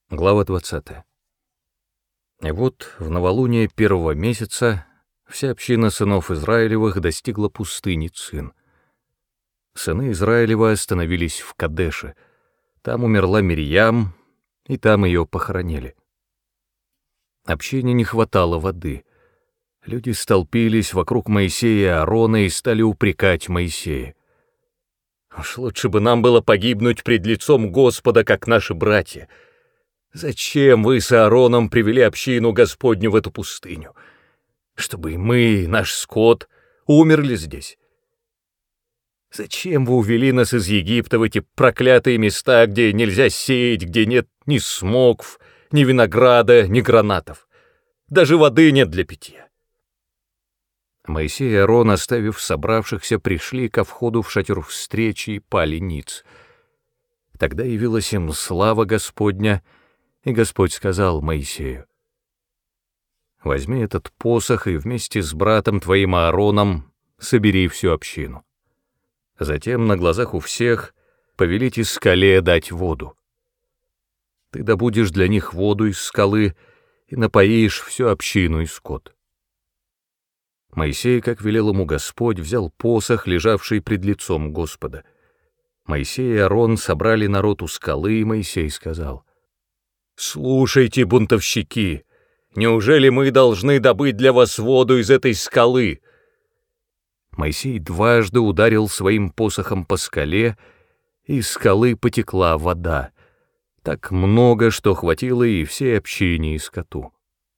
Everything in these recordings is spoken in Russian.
Глава 20. И вот в новолуние первого месяца вся община сынов Израилевых достигла пустыни Цин. Сыны Израилева остановились в Кадеше. Там умерла Мирьям, и там ее похоронили. Общине не хватало воды. Люди столпились вокруг Моисея и Аарона и стали упрекать Моисея. «Уж лучше бы нам было погибнуть пред лицом Господа, как наши братья. Зачем вы с Аароном привели общину Господню в эту пустыню? Чтобы и мы, наш скот, умерли здесь? Зачем вы увели нас из Египта в эти проклятые места, где нельзя сеять, где нет ни смокв, ни винограда, ни гранатов? Даже воды нет для питья?» Моисей и Аарон, оставив собравшихся, пришли ко входу в шатер встречи и пали ниц. Тогда явилась им слава Господня, и Господь сказал Моисею: «Возьми этот посох и вместе с братом твоим Аароном собери всю общину. Затем на глазах у всех повелите скале дать воду. Ты добудешь для них воду из скалы и напоишь всю общину и скот». Моисей, как велел ему Господь, взял посох, лежавший пред лицом Господа. Моисей и Аарон собрали народ у скалы, и Моисей сказал: «Слушайте, бунтовщики, неужели мы должны добыть для вас воду из этой скалы?» Моисей дважды ударил своим посохом по скале, и из скалы потекла вода, так много, что хватило и всей общине и скоту.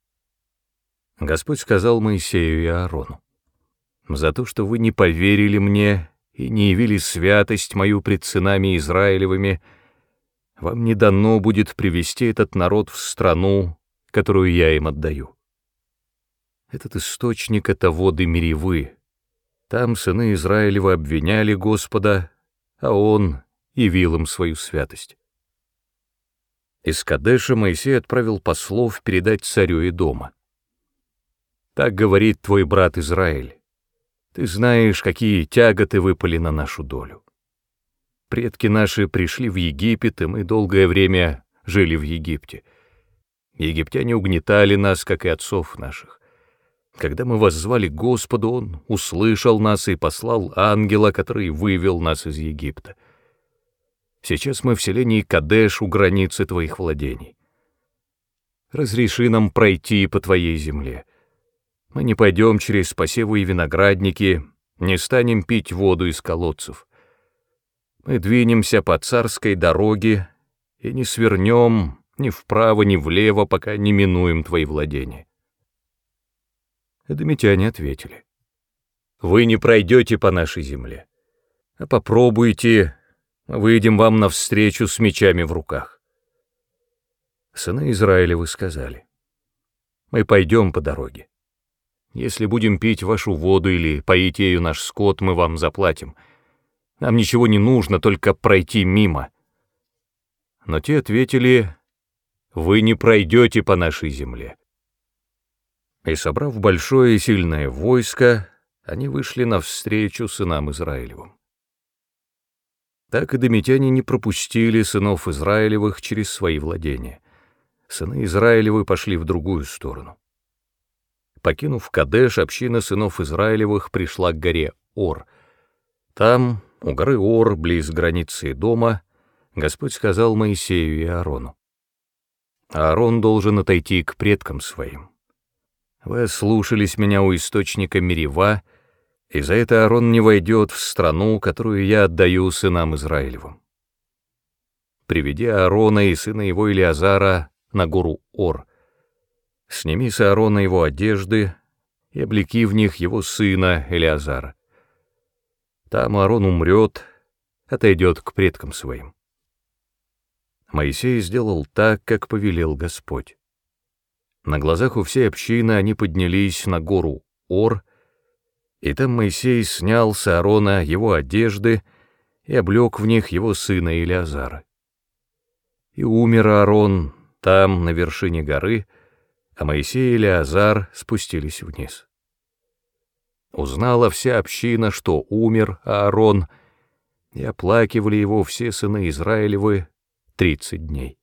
Господь сказал Моисею и Аарону: «За то, что вы не поверили мне и не явили святость мою пред сынами Израилевыми, вам не дано будет привести этот народ в страну, которую я им отдаю. Этот источник — это воды Меривы. Там сыны Израилевы обвиняли Господа, а Он явил им свою святость». Из Кадеша Моисей отправил послов передать царю Эдома. «Так говорит твой брат Израиль: ты знаешь, какие тяготы выпали на нашу долю. Предки наши пришли в Египет, и мы долгое время жили в Египте. Египтяне угнетали нас, как и отцов наших. Когда мы воззвали к Господу, Он услышал нас и послал ангела, который вывел нас из Египта. Сейчас мы в селении Кадеш у границы твоих владений. Разреши нам пройти по твоей земле. Мы не пойдем через посевы и виноградники, не станем пить воду из колодцев. Мы двинемся по царской дороге и не свернем ни вправо, ни влево, пока не минуем твои владения». Эдомитяне ответили: «Вы не пройдете по нашей земле, а попробуйте, выйдем вам навстречу с мечами в руках». Сыны Израилевы сказали: «Мы пойдем по дороге. Если будем пить вашу воду или поить ею наш скот, мы вам заплатим. Нам ничего не нужно, только пройти мимо». Но те ответили: «Вы не пройдете по нашей земле». И, собрав большое и сильное войско, они вышли навстречу сынам Израилевым. Так эдомитяне не пропустили сынов Израилевых через свои владения. Сыны Израилевы пошли в другую сторону. Покинув Кадеш, община сынов Израилевых пришла к горе Ор. Там, у горы Ор, близ границы дома, Господь сказал Моисею и Аарону: «Аарон должен отойти к предкам своим. Вы ослушались меня у источника Мерива, и за это Аарон не войдет в страну, которую я отдаю сынам Израилевым. Приведи Аарона и сына его Илиазара на гору Ор. Сними с Аарона его одежды и облеки в них его сына Илиазара. Там Аарон умрет, отойдет к предкам своим». Моисей сделал так, как повелел Господь. На глазах у всей общины они поднялись на гору Ор, и там Моисей снял с Аарона его одежды и облек в них его сына Илиазара. И умер Аарон там, на вершине горы, а Моисей и Илиазар спустились вниз. Узнала вся община, что умер Аарон, и оплакивали его все сыны Израилевы 30 дней.